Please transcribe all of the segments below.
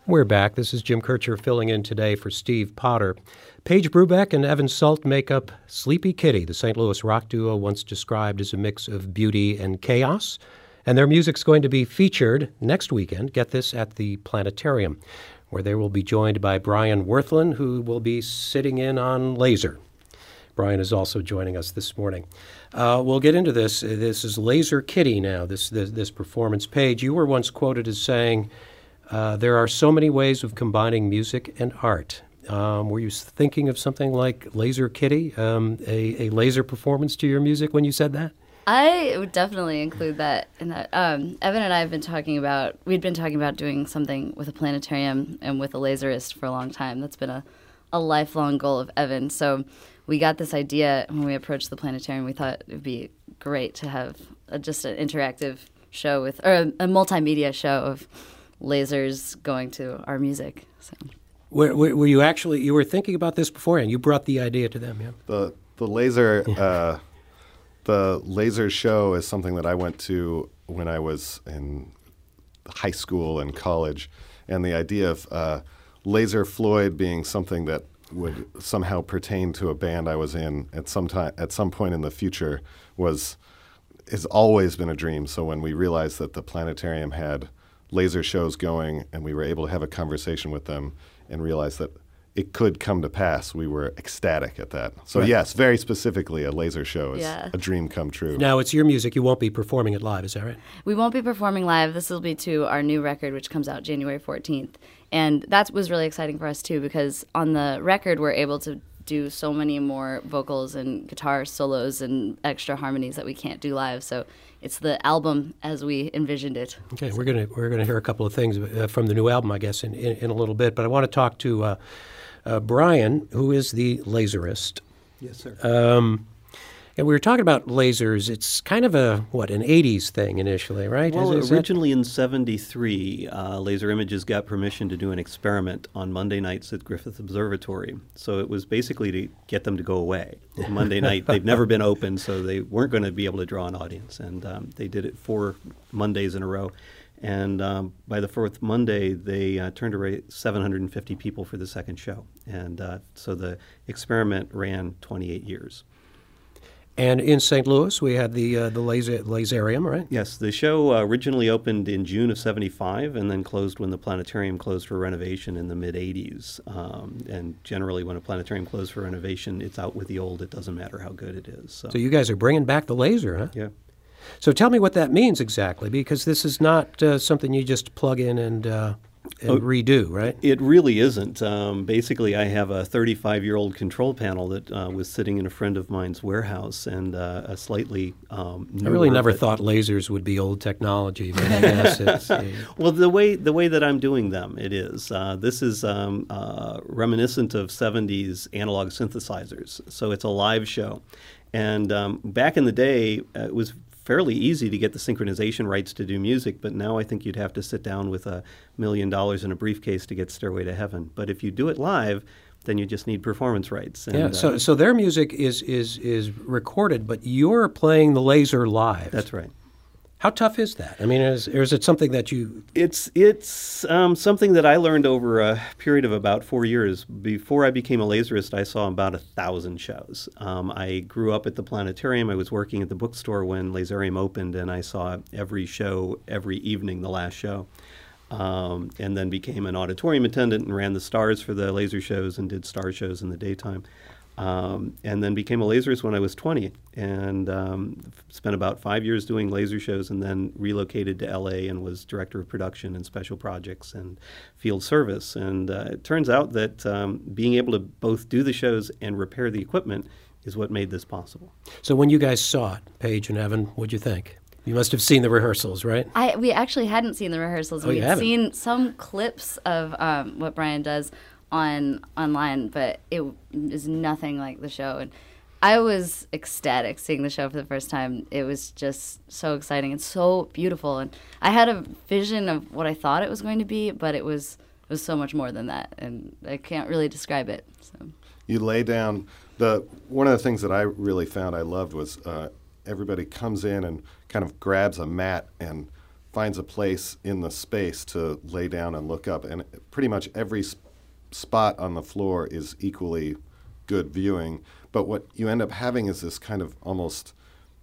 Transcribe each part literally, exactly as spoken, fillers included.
We're back. This is Jim Kircher filling in today for Steve Potter. Paige Brubeck and Evan Salt make up Sleepy Kitty, the Saint Louis rock duo once described as a mix of beauty and chaos. And their music's going to be featured next weekend, get this, at the Planetarium, where they will be joined by Brian Worthlin, who will be sitting in on Laser. Brian is also joining us this morning. Uh, we'll get into this. This is Laser Kitty now, this, this, this performance. Paige, you were once quoted as saying, Uh, there are so many ways of combining music and art. Um, were you thinking of something like Laser Kitty, um, a, a laser performance to your music when you said that? I would definitely include that in that. Um, Evan and I have been talking about, we'd been talking about doing something with a planetarium and with a laserist for a long time. That's been a, a lifelong goal of Evan. So we got this idea when we approached the planetarium. We thought it would be great to have a, just an interactive show with, or a, a multimedia show of lasers going to our music. So, were, were, were you actually you were thinking about this beforehand? You brought the idea to them, yeah. The the laser uh, the laser show is something that I went to when I was in high school and college, and the idea of uh, Laser Floyd being something that would somehow pertain to a band I was in at some time at some point in the future was has always been a dream. So when we realized that the Planetarium had laser shows going, and we were able to have a conversation with them and realize that it could come to pass, we were ecstatic at that. So right. Yes, very specifically, a laser show is yeah. a dream come true. Now, it's your music. You won't be performing it live, is that right? We won't be performing live. This will be to our new record, which comes out January fourteenth. And that was really exciting for us, too, because on the record, we're able to do so many more vocals and guitar solos and extra harmonies that we can't do live. So it's the album as we envisioned it. Okay, we're gonna we're gonna hear a couple of things uh, from the new album, I guess, in, in, in a little bit. But I want to talk to uh, uh, Brian, who is the laserist. Yes, sir. Um, and we were talking about lasers. It's kind of a what an eighties thing initially, right? Well, is, is originally that... in seventy-three, uh, Laser Images got permission to do an experiment on Monday nights at Griffith Observatory. So it was basically to get them to go away. Monday night, they've never been open, so they weren't going to be able to draw an audience. And um, they did it four Mondays in a row. And um, by the fourth Monday, they uh, turned away seven hundred fifty people for the second show. And uh, so the experiment ran twenty-eight years. And in Saint Louis, we had the uh, the laser, Laserium, right? Yes, the show uh, originally opened in June of seventy-five and then closed when the Planetarium closed for renovation in the mid-eighties. Um, and generally, when a planetarium closed for renovation, it's out with the old. It doesn't matter how good it is. So, so you guys are bringing back the laser, huh? Yeah. So tell me what that means exactly, because this is not uh, something you just plug in and, uh, and oh, redo, right? It really isn't. Um, basically, I have a thirty-five-year-old control panel that uh, was sitting in a friend of mine's warehouse, and uh, a slightly um, I really never thought lasers would be old technology, but I guess it's... Uh, well, the way the way that I'm doing them, it is. Uh, this is um, uh, reminiscent of seventies analog synthesizers, so it's a live show. And um, back in the day, uh, it was fairly easy to get the synchronization rights to do music, but now I think you'd have to sit down with a million dollars in a briefcase to get Stairway to Heaven. But if you do it live, then you just need performance rights. And, yeah, so uh, so their music is, is, is recorded, but you're playing the laser live. That's right. How tough is that? I mean, is, or is it something that you... It's it's um, something that I learned over a period of about four years. Before I became a laserist, I saw about a thousand shows. Um, I grew up at the Planetarium. I was working at the bookstore when Laserium opened, and I saw every show every evening, the last show. Um, and then became an auditorium attendant and ran the stars for the laser shows and did star shows in the daytime. Um, and then became a laserist when I was twenty, and um, spent about five years doing laser shows, and then relocated to L A and was director of production and special projects and field service. And uh, it turns out that um, being able to both do the shows and repair the equipment is what made this possible. So when you guys saw it, Paige and Evan, what'd you think? You must have seen the rehearsals, right? I we actually hadn't seen the rehearsals. Oh, We'd you haven't? seen some clips of um, what Brian does on online, but it is nothing like the show. And I was ecstatic seeing the show for the first time. It was just so exciting and so beautiful. And I had a vision of what I thought it was going to be, but it was it was so much more than that, and I can't really describe it. So you lay down the one of the things that I really found I loved was uh, everybody comes in and kind of grabs a mat and finds a place in the space to lay down and look up. And pretty much every sp- spot on the floor is equally good viewing. But what you end up having is this kind of almost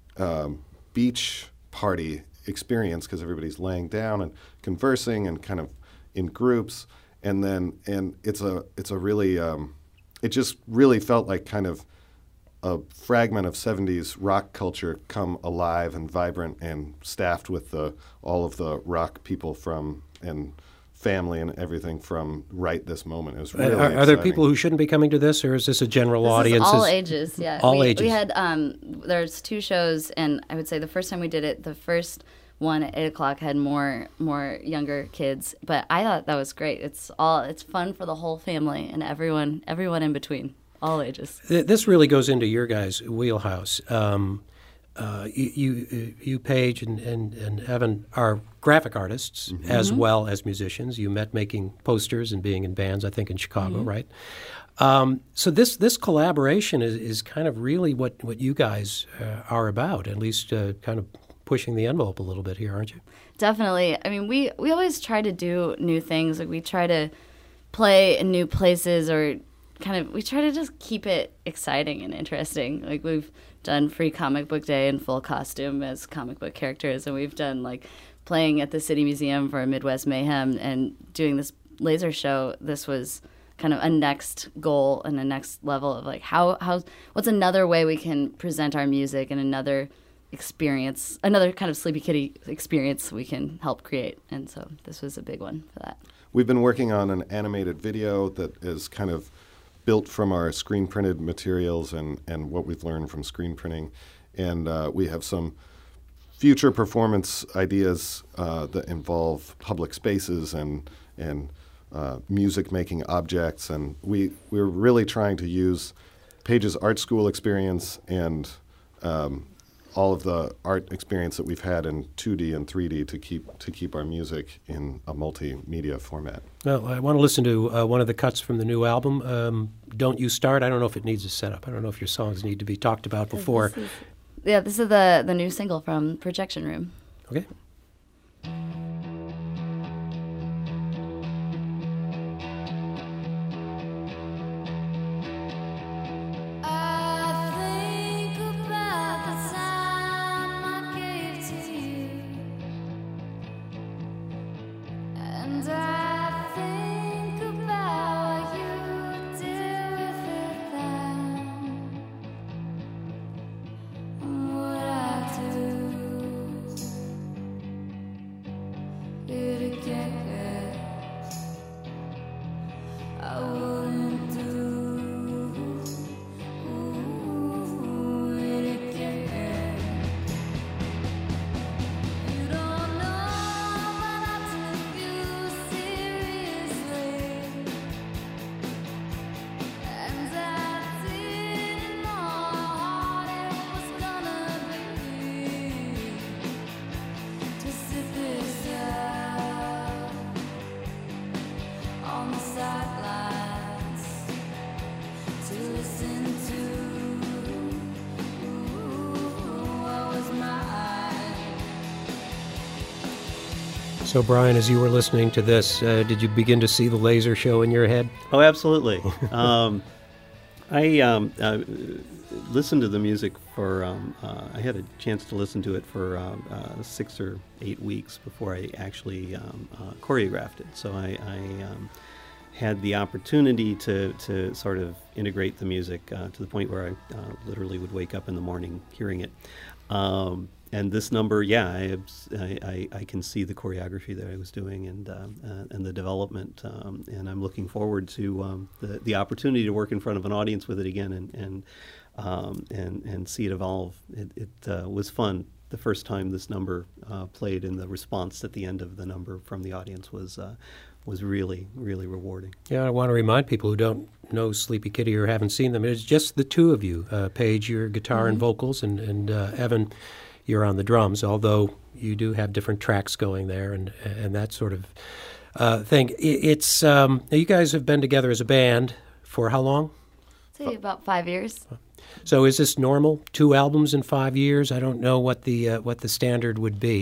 um, beach party experience, because everybody's laying down and conversing and kind of in groups. And then and it's a it's a really um, it just really felt like kind of a fragment of seventies rock culture come alive and vibrant and staffed with the all of the rock people from and family and everything from right this moment. It was really are, are there people who shouldn't be coming to this, or is this a general this audience? Is all ages, yeah. All we, ages. We had um, there's two shows, and I would say the first time we did it, the first one at eight o'clock had more more younger kids, but I thought that was great. It's all it's fun for the whole family and everyone everyone in between. All ages. This really goes into your guys' wheelhouse. Um, uh, you, you, you, Paige and, and, and Evan, are graphic artists mm-hmm. as well as musicians. You met making posters and being in bands, I think, in Chicago, mm-hmm. right? Um, so this this collaboration is, is kind of really what, what you guys uh, are about, at least uh, kind of pushing the envelope a little bit here, aren't you? Definitely. I mean, we, we always try to do new things. Like we try to play in new places, or kind of we try to just keep it exciting and interesting. Like we've done Free Comic Book Day in full costume as comic book characters, and we've done like playing at the City Museum for Midwest Mayhem and doing this laser show. This was kind of a next goal and a next level of like how how what's another way we can present our music and another experience, another kind of Sleepy Kitty experience we can help create. And so this was a big one for that. We've been working on an animated video that is kind of built from our screen printed materials and, and what we've learned from screen printing. And uh, we have some future performance ideas uh, that involve public spaces and and uh, music making objects. And we, we're really trying to use Paige's art school experience and um, all of the art experience that we've had in two D and three D to keep to keep our music in a multimedia format. Well, I want to listen to uh, one of the cuts from the new album, um, Don't You Start. I don't know if it needs a setup. I don't know if your songs need to be talked about before. This is, yeah, this is the, the new single from Projection Room. Okay. So, Brian, as you were listening to this, uh, did you begin to see the laser show in your head? Oh, absolutely. um, I um, uh, listened to the music for, um, uh, I had a chance to listen to it for uh, uh, six or eight weeks before I actually um, uh, choreographed it. So I, I um, had the opportunity to, to sort of integrate the music uh, to the point where I uh, literally would wake up in the morning hearing it. Um, And this number, yeah, I, I, I can see the choreography that I was doing and uh, uh, and the development, um, and I'm looking forward to um, the the opportunity to work in front of an audience with it again and and um, and, and see it evolve. It, it uh, was fun the first time this number uh, played, and the response at the end of the number from the audience was uh, was really really rewarding. Yeah, I want to remind people who don't know Sleepy Kitty or haven't seen them, it's just the two of you, uh, Paige, your guitar mm-hmm. and vocals, and and uh, Evan, you're on the drums, although you do have different tracks going there and and that sort of uh, thing. It's um, you guys have been together as a band for how long? I'd say about five years. So is this normal? Two albums in five years? I don't know what the uh, what the standard would be.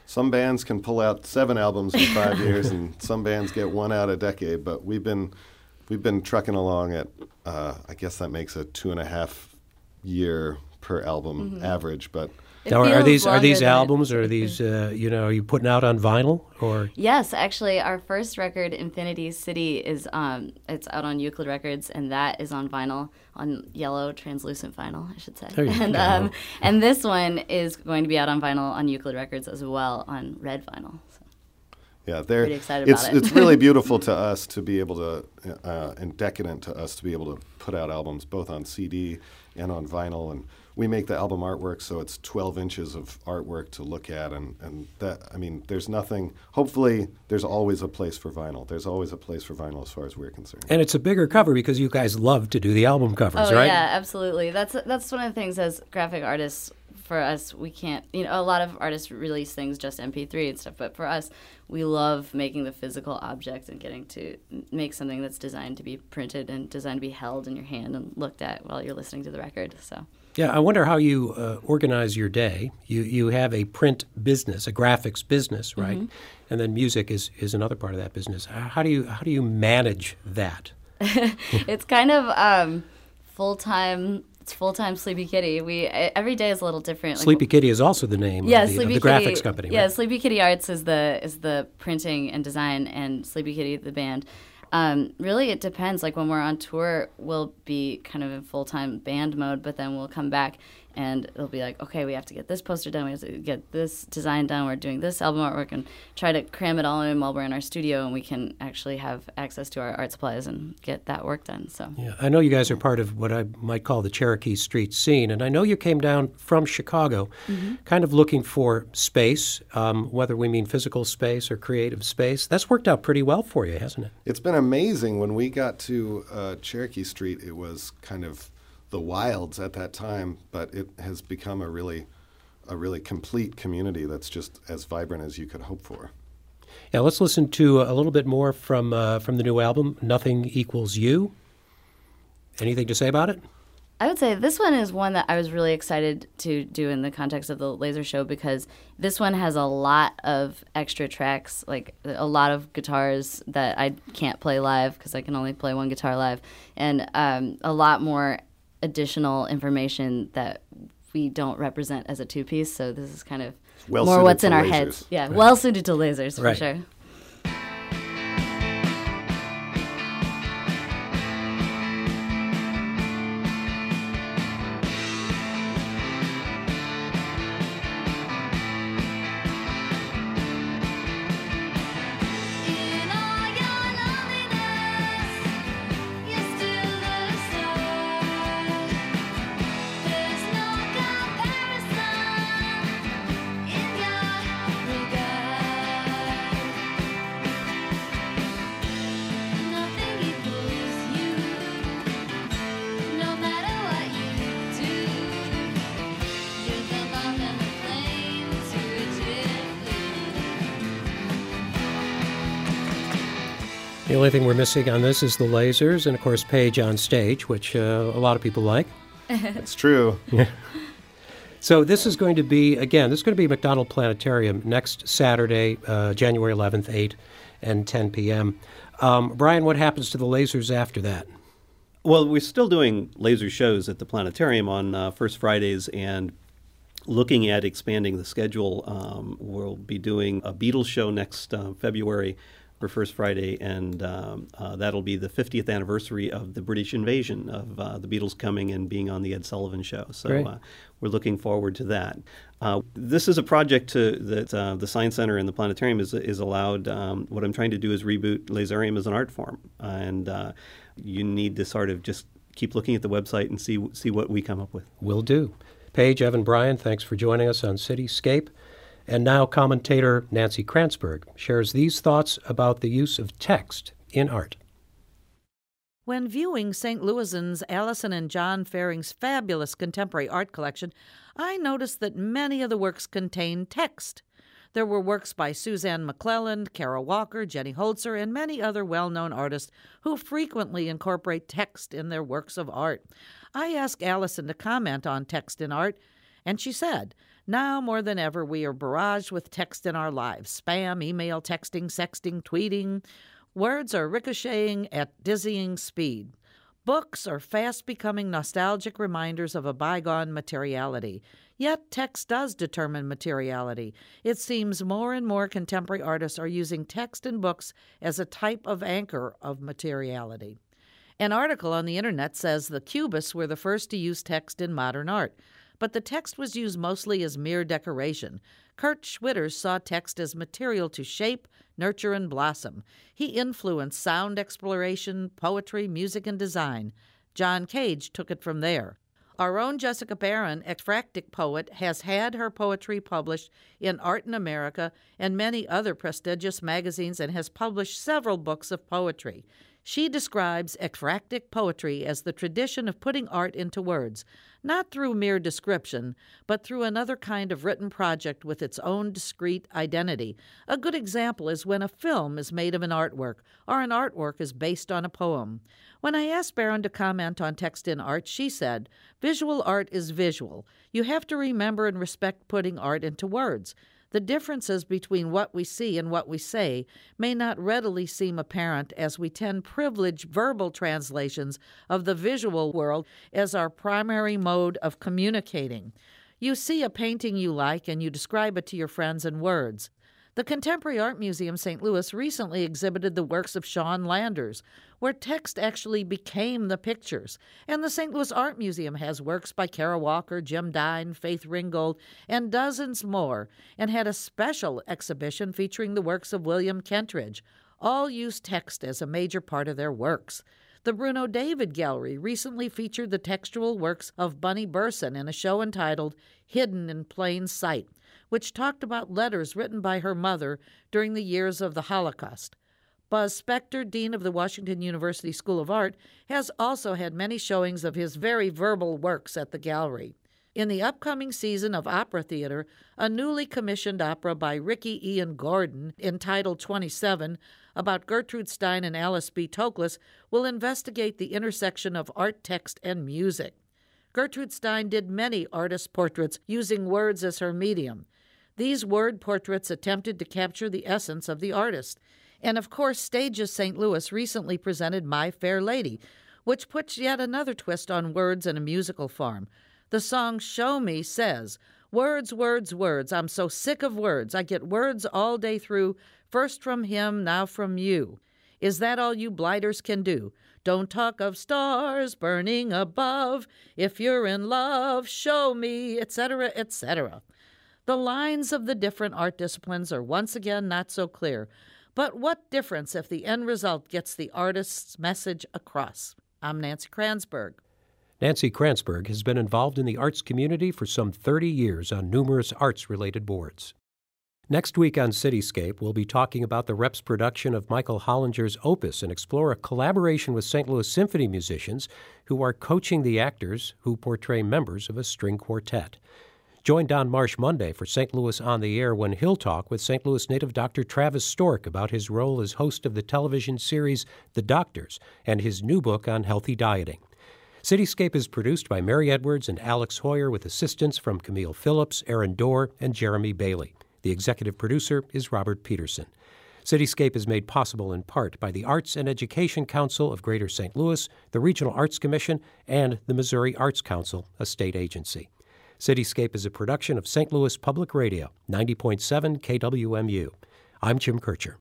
some bands can pull out seven albums in five years, and some bands get one out a decade. But we've been we've been trucking along at uh, I guess that makes a two and a half year per album Mm-hmm. average. But It Now, are feels these are longer these than it- albums or are these uh, you know are you putting out on vinyl or Yes, actually, our first record, Infinity City, is um, it's out on Euclid Records, and that is on vinyl, on yellow translucent vinyl, I should say. There you and go. um, and this one is going to be out on vinyl on Euclid Records as well on red vinyl. So. yeah, they're Pretty excited it's about it. it's really beautiful to us to be able to uh, and decadent to us to be able to put out albums both on C D and on vinyl, and we make the album artwork, so it's twelve inches of artwork to look at, and, and that, I mean, there's nothing, hopefully there's always a place for vinyl. There's always a place for vinyl as far as we're concerned. and it's a bigger cover because you guys love to do the album covers, Oh right? yeah, absolutely. That's that's one of the things as graphic artists. For us, we can't. You know, a lot of artists release things just M P three and stuff, but for us, we love making the physical object and getting to make something that's designed to be printed and designed to be held in your hand and looked at while you're listening to the record. So. Yeah, I wonder how you uh, organize your day. You you have a print business, a graphics business, right? Mm-hmm. And then music is, is another part of that business. How do you how do you manage that? It's kind of um, full time. It's full time Sleepy Kitty. We every day is a little different. Like, Sleepy Kitty is also the name yeah, of the, Sleepy of the Kitty, graphics company, Yeah, right? Sleepy Kitty Arts is the is the printing and design, and Sleepy Kitty the band. Um, really, it depends. Like when we're on tour, we'll be kind of in full time band mode, but then we'll come back and it'll be like, okay, we have to get this poster done, we have to get this design done, we're doing this album artwork, and try to cram it all in while we're in our studio, and we can actually have access to our art supplies and get that work done. So. Yeah, I know you guys are part of what I might call the Cherokee Street scene, and I know you came down from Chicago, Mm-hmm. kind of looking for space, um, whether we mean physical space or creative space. That's worked out pretty well for you, hasn't it? It's been amazing. When we got to uh, Cherokee Street, it was kind of the wilds at that time, but it has become a really, a really complete community that's just as vibrant as you could hope for. Yeah, let's listen to a little bit more from uh, from the new album, Nothing Equals You. Anything to say about it? I would say this one is one that I was really excited to do in the context of the Laser Show, because this one has a lot of extra tracks, like a lot of guitars that I can't play live because I can only play one guitar live, and um, a lot more additional information that we don't represent as a two-piece. So this is kind of Well more suited what's to in our lasers. heads. Yeah, well suited to lasers, Right. for sure. In all your loneliness, you're still the star. There's no comparison in your regard. Nothing equals you, no matter what you do. You're the bomb and the flame to which it The only thing we're missing on this is the lasers and, of course, Paige on stage, which uh, a lot of people like. It's true. So this is going to be, again, this is going to be McDonald Planetarium next Saturday, uh, January eleventh, eight and ten p.m. Um, Brian, what happens to the lasers after that? Well, we're still doing laser shows at the planetarium on uh, first Fridays, and looking at expanding the schedule. Um, we'll be doing a Beatles show next uh, February for First Friday, and um, uh, that'll be the fiftieth anniversary of the British invasion of uh, the Beatles coming and being on the Ed Sullivan Show. So Great. uh, we're looking forward to that. Uh, this is a project to, that uh, the Science Center and the planetarium is, is allowed. Um, what I'm trying to do is reboot Laserium as an art form, and uh, you need to sort of just keep looking at the website and see see what we come up with. Will do. Paige, Evan, Brian, thanks for joining us on Cityscape. And now commentator Nancy Kranzberg shares these thoughts about the use of text in art. When viewing Saint Louisan's Allison and John Fearing's fabulous contemporary art collection, I noticed that many of the works contain text. There were works by Suzanne McClelland, Kara Walker, Jenny Holzer, and many other well-known artists who frequently incorporate text in their works of art. I asked Allison to comment on text in art, And she said, "Now more than ever, we are barraged with text in our lives. Spam, email, texting, sexting, tweeting. Words are ricocheting at dizzying speed. Books are fast becoming nostalgic reminders of a bygone materiality. Yet text does determine materiality. It seems more and more contemporary artists are using text in books as a type of anchor of materiality." An article on the internet says the Cubists were the first to use text in modern art, but the text was used mostly as mere decoration. Kurt Schwitters saw text as material to shape, nurture, and blossom. He influenced sound exploration, poetry, music, and design. John Cage took it from there. Our own Jessica Barron, ekphrastic poet, has had her poetry published in Art in America and many other prestigious magazines and has published several books of poetry. She describes ekphrastic poetry as the tradition of putting art into words, not through mere description, but through another kind of written project with its own discrete identity. A good example is when a film is made of an artwork, or an artwork is based on a poem. When I asked Barron to comment on text in art, she said, "Visual art is visual. You have to remember and respect putting art into words. The differences between what we see and what we say may not readily seem apparent as we tend privilege verbal translations of the visual world as our primary mode of communicating. You see a painting you like and you describe it to your friends in words. The Contemporary Art Museum Saint Louis recently exhibited the works of Sean Landers, where text actually became the pictures. And the Saint Louis Art Museum has works by Kara Walker, Jim Dine, Faith Ringgold, and dozens more, and had a special exhibition featuring the works of William Kentridge. All use text as a major part of their works. The Bruno David Gallery recently featured the textual works of Bunny Burson in a show entitled Hidden in Plain Sight, which talked about letters written by her mother during the years of the Holocaust. Buzz Spector, Dean of the Washington University School of Art, has also had many showings of his very verbal works at the gallery. In the upcoming season of Opera Theater, a newly commissioned opera by Ricky Ian Gordon, entitled twenty-seven, about Gertrude Stein and Alice B. Toklas, will investigate the intersection of art, text, and music. Gertrude Stein did many artist portraits using words as her medium. These word portraits attempted to capture the essence of the artist. And of course, Stages Saint Louis recently presented My Fair Lady, which puts yet another twist on words in a musical form. The song Show Me says, "Words, words, words, I'm so sick of words. I get words all day through, first from him, now from you. Is that all you blighters can do? Don't talk of stars burning above. If you're in love, show me," et cetera, et cetera. The lines of the different art disciplines are once again not so clear. But what difference if the end result gets the artist's message across? I'm Nancy Kransberg. Nancy Kransberg has been involved in the arts community for some thirty years on numerous arts-related boards. Next week on Cityscape, we'll be talking about the Reps production of Michael Hollinger's Opus and explore a collaboration with Saint Louis Symphony musicians who are coaching the actors who portray members of a string quartet. Join Don Marsh Monday for Saint Louis on the Air when he'll talk with Saint Louis native Doctor Travis Stork about his role as host of the television series The Doctors and his new book on healthy dieting. Cityscape is produced by Mary Edwards and Alex Hoyer with assistance from Camille Phillips, Aaron Dorr, and Jeremy Bailey. The executive producer is Robert Peterson. Cityscape is made possible in part by the Arts and Education Council of Greater Saint Louis, the Regional Arts Commission, and the Missouri Arts Council, a state agency. Cityscape is a production of Saint Louis Public Radio, ninety point seven K W M U. I'm Jim Kircher.